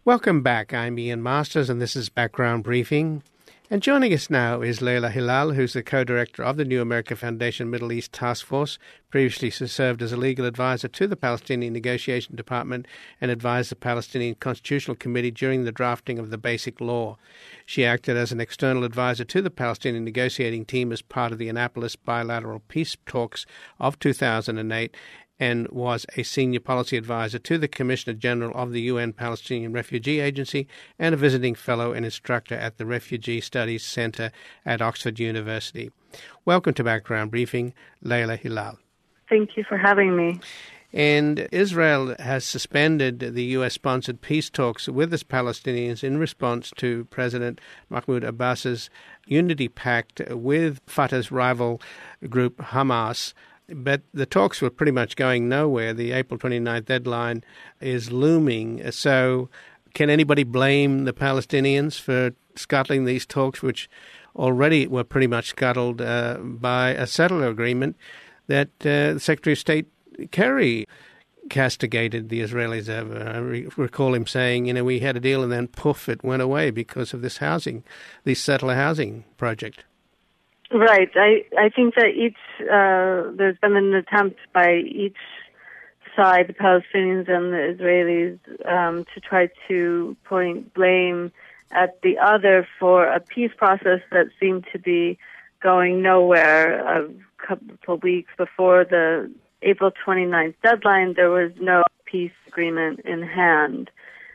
Welcome back. I'm Ian Masters, and this is Background Briefing. And joining us now is Leila Hilal, who's the co-director of the New America Foundation Middle East Task Force. Previously served as a legal advisor to the Palestinian Negotiation Department and advised the Palestinian Constitutional Committee during the drafting of the Basic Law. She acted as an external advisor to the Palestinian negotiating team as part of the Annapolis bilateral peace talks of 2008 and was a senior policy advisor to the Commissioner General of the UN Palestinian Refugee Agency and a visiting fellow and instructor at the Refugee Studies Center at Oxford University. Welcome to Background Briefing, Leila Hilal. Thank you for having me. And Israel has suspended the U.S.-sponsored peace talks with the Palestinians in response to President Mahmoud Abbas's unity pact with Fatah's rival group Hamas. But the talks were pretty much going nowhere. The April 29th deadline is looming. So can anybody blame the Palestinians for scuttling these talks, which already were pretty much scuttled by a settler agreement that Secretary of State Kerry castigated the Israelis over? I recall him saying, we had a deal and then poof, it went away because of this settler housing project. Right. I think that there's been an attempt by each side, the Palestinians and the Israelis, to try to point blame at the other for a peace process that seemed to be going nowhere. A couple of weeks before the April 29th deadline, there was no peace agreement in hand.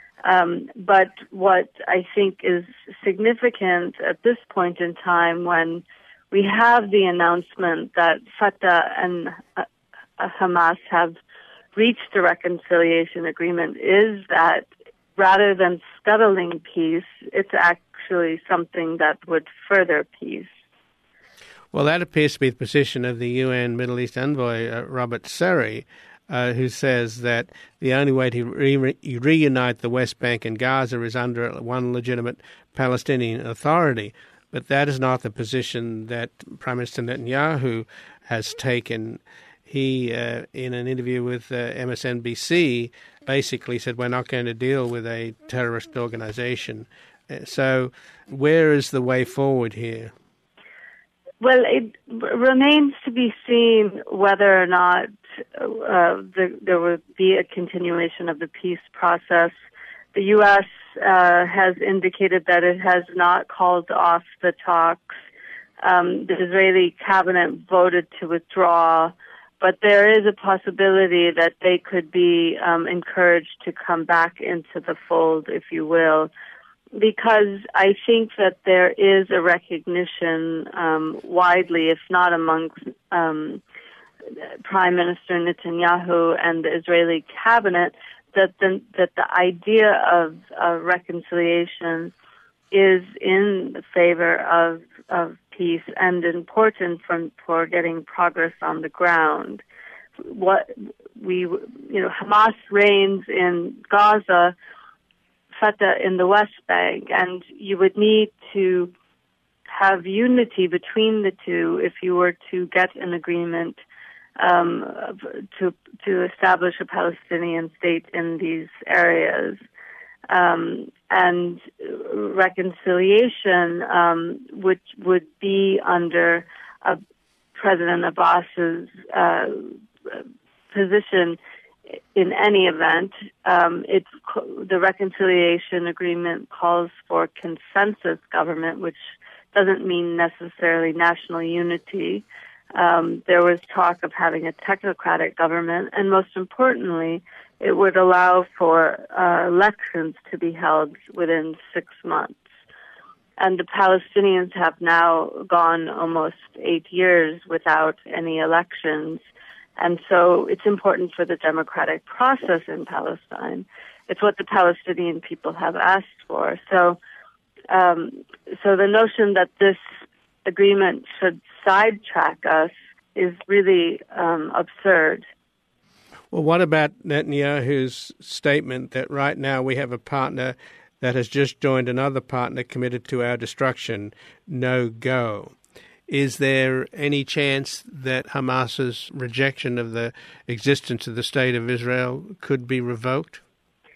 But what I think is significant at this point in time, when we have the announcement that Fatah and Hamas have reached a reconciliation agreement, is that rather than scuttling peace, it's actually something that would further peace. Well, that appears to be the position of the UN Middle East envoy, Robert Seri, who says that the only way to reunite the West Bank and Gaza is under one legitimate Palestinian authority. But that is not the position that Prime Minister Netanyahu has taken. He, in an interview with MSNBC, basically said, we're not going to deal with a terrorist organization. So where is the way forward here? Well, it remains to be seen whether or not there will be a continuation of the peace process. The U.S. Has indicated that it has not called off the talks. The Israeli cabinet voted to withdraw, but there is a possibility that they could be encouraged to come back into the fold, if you will, because I think that there is a recognition widely, if not amongst Prime Minister Netanyahu and the Israeli cabinet, that the idea of reconciliation is in favor of peace and important for getting progress on the ground. Hamas reigns in Gaza, Fatah in the West Bank, and you would need to have unity between the two if you were to get an agreement to establish a Palestinian state in these areas. And reconciliation, which would be under President Abbas's position in any event. The reconciliation agreement calls for consensus government, which doesn't mean necessarily national unity. There was talk of having a technocratic government, and most importantly, it would allow for elections to be held within 6 months. And the Palestinians have now gone almost 8 years without any elections. And so it's important for the democratic process in Palestine. It's what the Palestinian people have asked for. So the notion that this agreement should sidetrack us is really absurd. Well, what about Netanyahu's statement that right now we have a partner that has just joined another partner committed to our destruction, no go? Is there any chance that Hamas's rejection of the existence of the State of Israel could be revoked?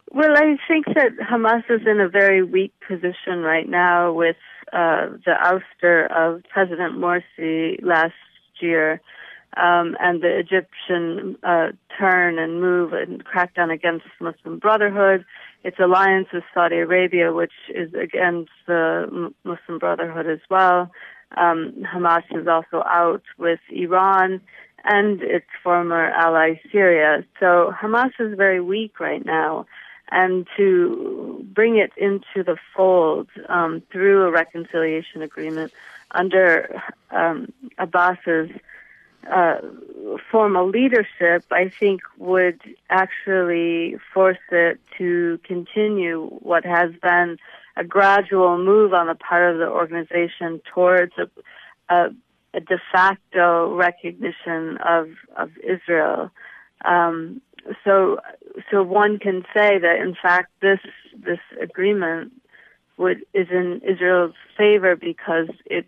Well, I think that Hamas is in a very weak position right now with the ouster of President Morsi last year, and the Egyptian turn and move and crackdown against Muslim Brotherhood, its alliance with Saudi Arabia, which is against the Muslim Brotherhood as well. Hamas is also out with Iran and its former ally Syria. So Hamas is very weak right now. And to bring it into the fold through a reconciliation agreement under Abbas's formal leadership, I think would actually force it to continue what has been a gradual move on the part of the organization towards a de facto recognition of Israel. So one can say that in fact this agreement is in Israel's favor because it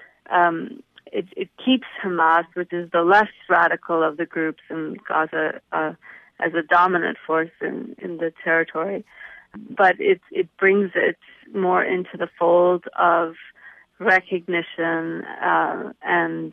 keeps Hamas, which is the less radical of the groups in Gaza, as a dominant force in the territory, but it brings it more into the fold of recognition and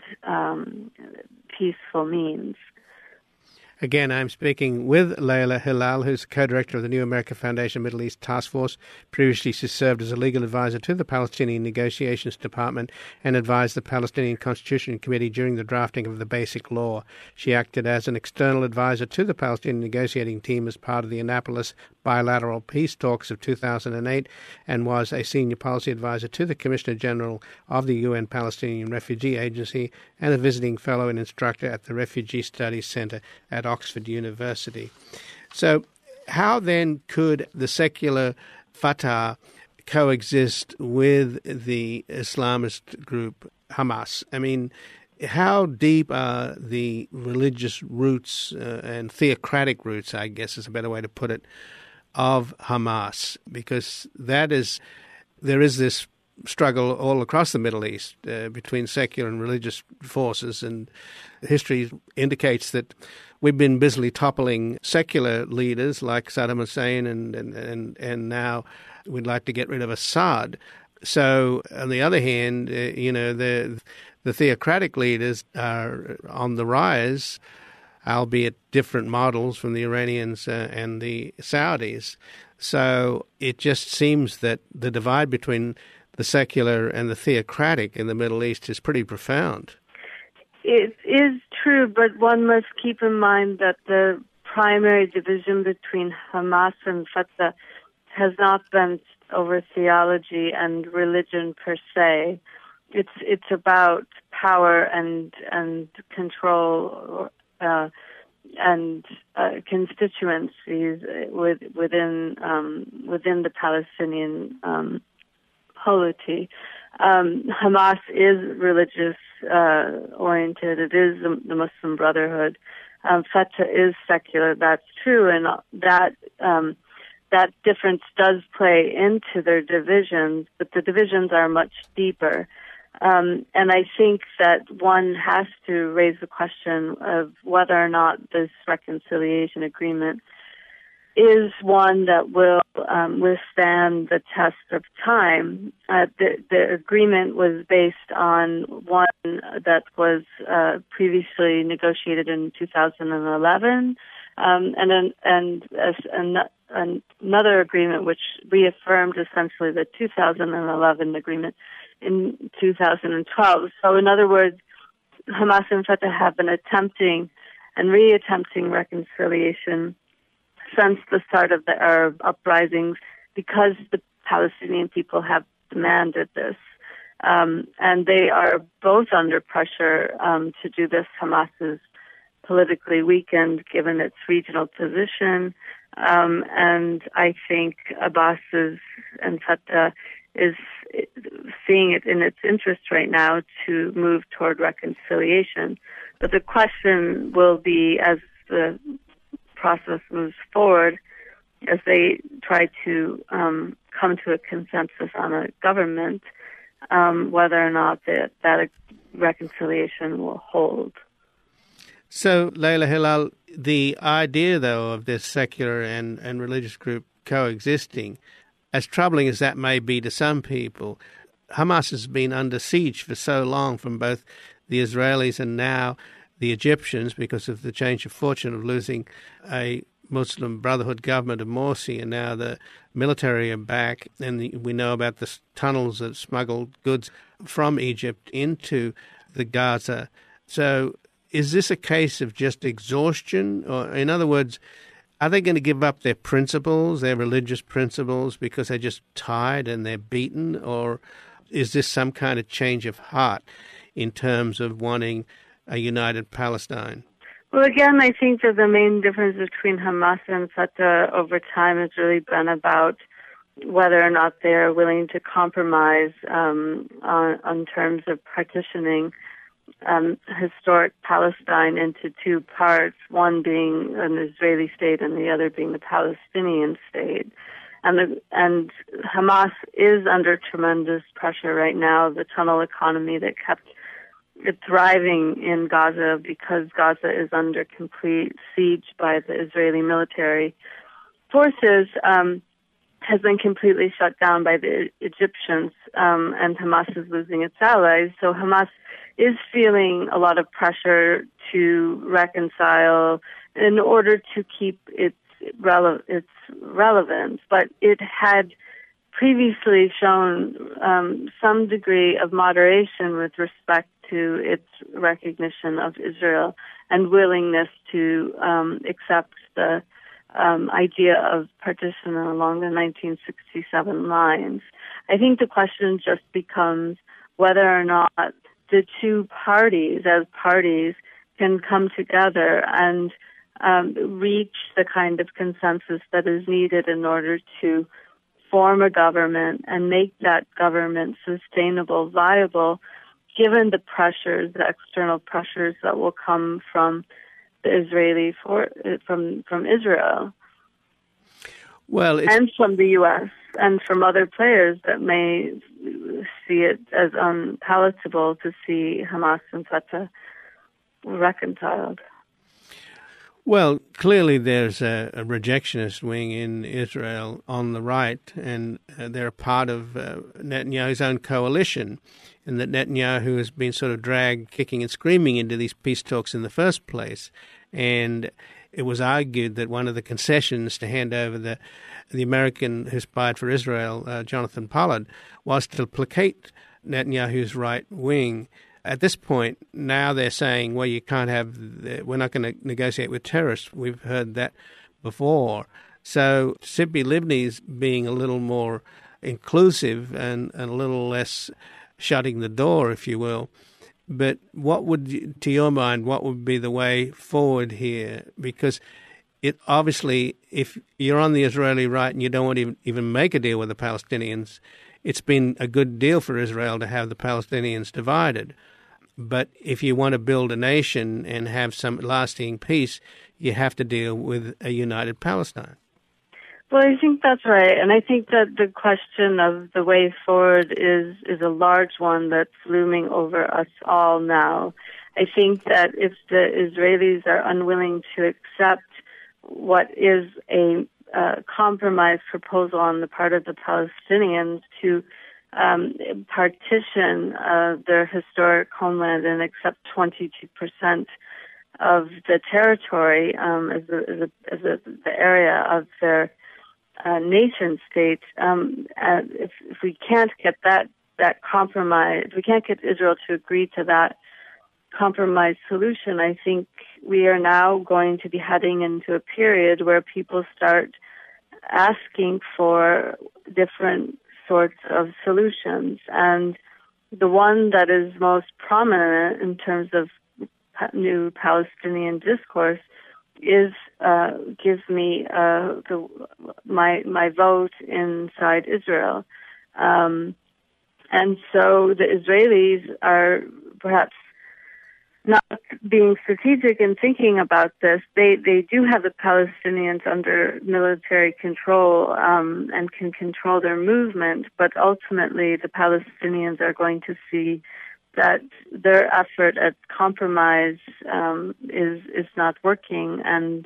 peaceful means. Again, I'm speaking with Leila Hilal, who's co-director of the New America Foundation Middle East Task Force. Previously, she served as a legal advisor to the Palestinian Negotiations Department and advised the Palestinian Constitution Committee during the drafting of the Basic Law. She acted as an external advisor to the Palestinian negotiating team as part of the Annapolis bilateral peace talks of 2008 and was a senior policy advisor to the Commissioner General of the UN Palestinian Refugee Agency and a visiting fellow and instructor at the Refugee Studies Center at Oxford University. So how then could the secular Fatah coexist with the Islamist group Hamas? I mean, how deep are the religious roots and theocratic roots, I guess is a better way to put it, of Hamas? Because there is this struggle all across the Middle East between secular and religious forces, and history indicates that we've been busily toppling secular leaders like Saddam Hussein, and now we'd like to get rid of Assad. So, on the other hand, the theocratic leaders are on the rise, albeit different models from the Iranians and the Saudis. So it just seems that the divide between the secular and the theocratic in the Middle East is pretty profound. It is true, but one must keep in mind that the primary division between Hamas and Fatah has not been over theology and religion per se. It's about power and control and constituencies within the Palestinian polity. Hamas is religious oriented. It is the Muslim Brotherhood. Fatah is secular. That's true, and that difference does play into their divisions, but the divisions are much deeper. And I think that one has to raise the question of whether or not this reconciliation agreement is one that will withstand the test of time. The agreement was based on one that was previously negotiated in 2011, and another agreement which reaffirmed essentially the 2011 agreement in 2012. So in other words, Hamas and Fatah have been attempting and reattempting reconciliation since the start of the Arab uprisings because the Palestinian people have demanded this. And they are both under pressure to do this. Hamas is politically weakened given its regional position. And I think Abbas and Fatah is seeing it in its interest right now to move toward reconciliation. But the question will be, as the process moves forward, as they try to come to a consensus on a government, whether or not that reconciliation will hold. So, Leila Hilal, the idea, though, of this secular and religious group coexisting. As troubling as that may be to some people, Hamas has been under siege for so long from both the Israelis and now the Egyptians because of the change of fortune of losing a Muslim Brotherhood government of Morsi, and now the military are back, and we know about the tunnels that smuggled goods from Egypt into the Gaza. So is this a case of just exhaustion? Or, in other words, are they going to give up their principles, their religious principles, because they're just tired and they're beaten? Or is this some kind of change of heart in terms of wanting a united Palestine? Well, again, I think that the main difference between Hamas and Fatah over time has really been about whether or not they're willing to compromise on terms of partitioning historic Palestine into two parts, one being an Israeli state and the other being the Palestinian state. And Hamas is under tremendous pressure right now. The tunnel economy that kept it thriving in Gaza, because Gaza is under complete siege by the Israeli military forces, has been completely shut down by the Egyptians, and Hamas is losing its allies. So Hamas is feeling a lot of pressure to reconcile in order to keep its relevance, but it had previously shown some degree of moderation with respect to its recognition of Israel and willingness to accept the idea of partition along the 1967 lines. I think the question just becomes whether or not the two parties, as parties, can come together and reach the kind of consensus that is needed in order to form a government and make that government sustainable, viable, given the pressures, the external pressures that will come from the from Israel, and from the U.S. and from other players that may see it as unpalatable to see Hamas and Fatah reconciled. Well, clearly there's a rejectionist wing in Israel on the right, and they're a part of Netanyahu's own coalition, and that Netanyahu has been sort of dragged kicking and screaming into these peace talks in the first place. And it was argued that one of the concessions to hand over the American who spied for Israel, Jonathan Pollard, was to placate Netanyahu's right wing. At this point, now they're saying, well, you can't we're not going to negotiate with terrorists. We've heard that before. So Tzipi Livni's being a little more inclusive and a little less shutting the door, if you will. But to your mind, what would be the way forward here? Because it obviously, if you're on the Israeli right and you don't want to even make a deal with the Palestinians, it's been a good deal for Israel to have the Palestinians divided. But if you want to build a nation and have some lasting peace, you have to deal with a united Palestine. Well, I think that's right. And I think that the question of the way forward is a large one that's looming over us all now. I think that if the Israelis are unwilling to accept what is a compromise proposal on the part of the Palestinians to partition their historic homeland and accept 22% of the territory as the area of their nation state. If we can't get that compromise, if we can't get Israel to agree to that compromise solution, I think we are now going to be heading into a period where people start asking for different sorts of solutions. And the one that is most prominent in terms of new Palestinian discourse is gives me my vote inside Israel. And so the Israelis are perhaps not being strategic in thinking about this. They do have the Palestinians under military control and can control their movement, but ultimately the Palestinians are going to see that their effort at compromise is not working, and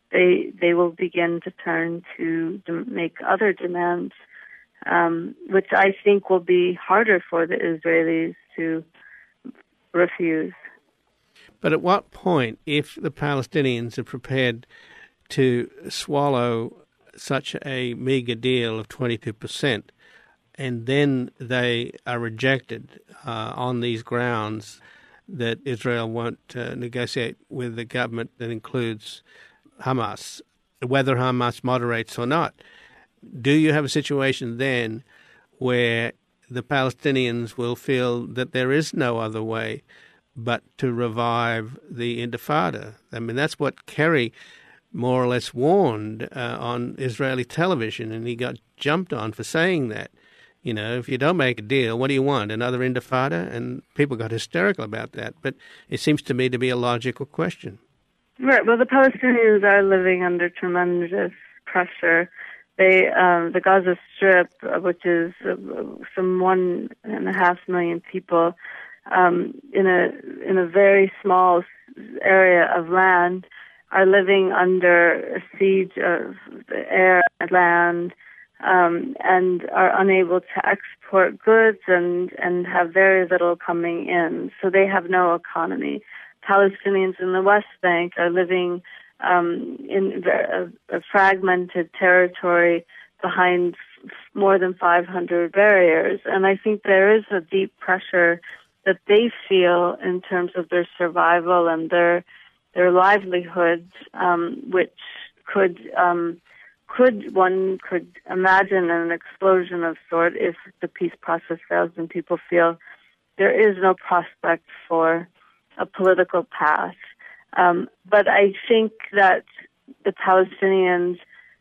they will begin to turn to make other demands, which I think will be harder for the Israelis to refuse. But at what point, if the Palestinians are prepared to swallow such a meagre deal of 22%, and then they are rejected on these grounds that Israel won't negotiate with the government that includes Hamas, whether Hamas moderates or not, do you have a situation then where the Palestinians will feel that there is no other way but to revive the Intifada? I mean, that's what Kerry more or less warned on Israeli television, and he got jumped on for saying that. You know, if you don't make a deal, what do you want, another Intifada? And people got hysterical about that. But it seems to me to be a logical question. Right. Well, the Palestinians are living under tremendous pressure. They, the Gaza Strip, which is some 1.5 million people, in a very small area of land, are living under a siege of the air and land, and are unable to export goods and have very little coming in. So they have no economy. Palestinians in the West Bank are living in a fragmented territory behind more than 500 barriers. And I think there is a deep pressure that they feel in terms of their survival and their livelihoods, which one could imagine an explosion of sort if the peace process fails and people feel there is no prospect for a political path. But I think that the Palestinians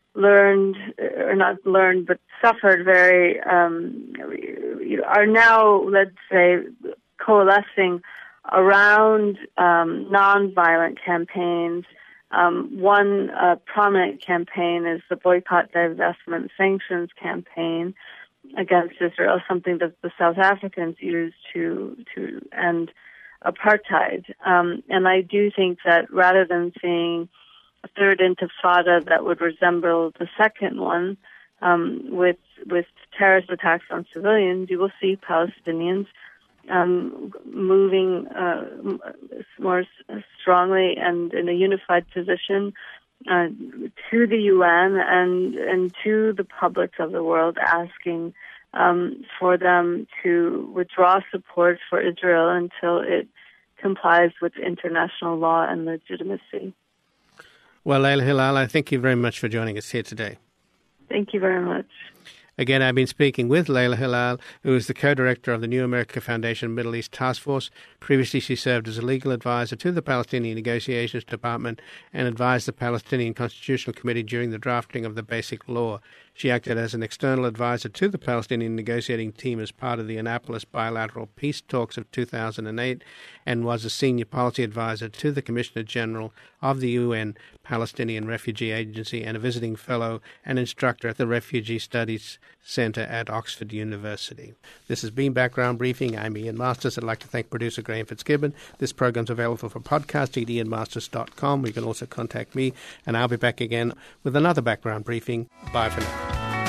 suffered very, are now, let's say, coalescing around nonviolent campaigns. One prominent campaign is the Boycott, Divestment, Sanctions campaign against Israel, something that the South Africans used to end apartheid. And I do think that rather than seeing a third intifada that would resemble the second one, with terrorist attacks on civilians, you will see Palestinians moving more strongly and in a unified position to the UN and to the public of the world, asking for them to withdraw support for Israel until it complies with international law and legitimacy. Well, Layla Hilal, I thank you very much for joining us here today. Thank you very much. Again, I've been speaking with Layla Hilal, who is the co-director of the New America Foundation Middle East Task Force. Previously, she served as a legal advisor to the Palestinian Negotiations Department and advised the Palestinian Constitutional Committee during the drafting of the Basic Law. She acted as an external advisor to the Palestinian negotiating team as part of the Annapolis bilateral peace talks of 2008 and was a senior policy advisor to the Commissioner General of the UN Palestinian Refugee Agency and a visiting fellow and instructor at the Refugee Studies Centre at Oxford University. This has been Background Briefing. I'm Ian Masters. I'd like to thank producer Graham Fitzgibbon. This program's available for podcast at ianmasters.com. You can also contact me, and I'll be back again with another Background Briefing. Bye for now.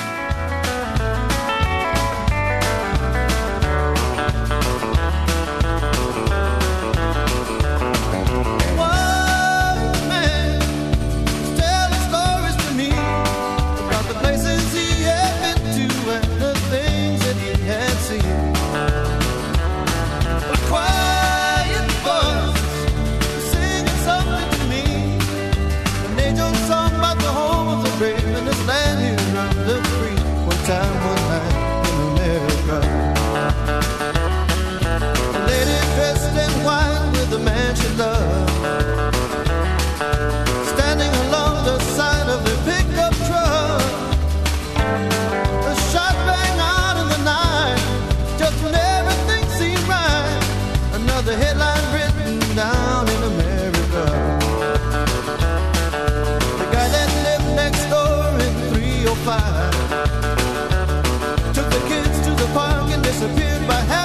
The headline written down in America. The guy that lived next door in 305 took the kids to the park and disappeared by half